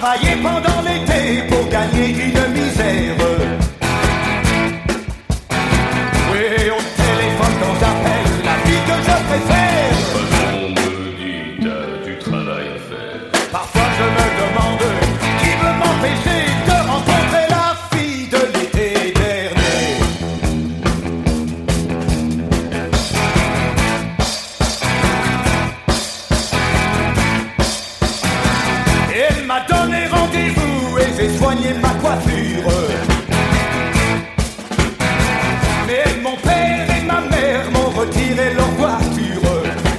travailler pendant l'été pour gagner une misère. Oui, au téléphone quand j'appelle la fille que je préfère. On me dit t'as du travail à faire. Parfois je me demande qui veut m'empêcher de rencontrer la fille de l'été dernier. Elle m'a donné rendez-vous et j'ai soigné ma coiffure. Mais mon père et ma mère m'ont retiré leur voiture.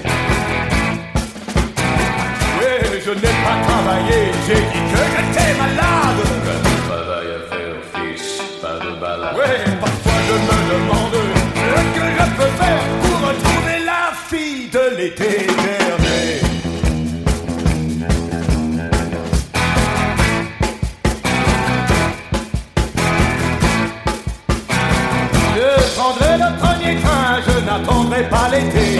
Oui, je n'ai pas travaillé, j'ai dit que j'étais malade. T'as du travail à faire, fils, pas de balade. Oui, parfois je me demande ce que je peux faire pour retrouver la fille de l'été dernier. Je prendrai le premier train, je n'attendrai pas l'été.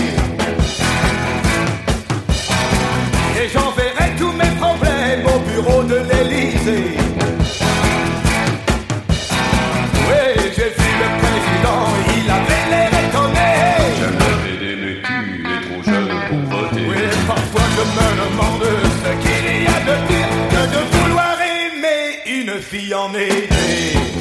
Et j'enverrai tous mes problèmes au bureau de l'Élysée. Oui, j'ai vu le président, il avait l'air étonné. Jamais aidé, mais tu es trop jeune pour voter. Oui, parfois je me demande ce qu'il y a de pire que de vouloir aimer une fille en été.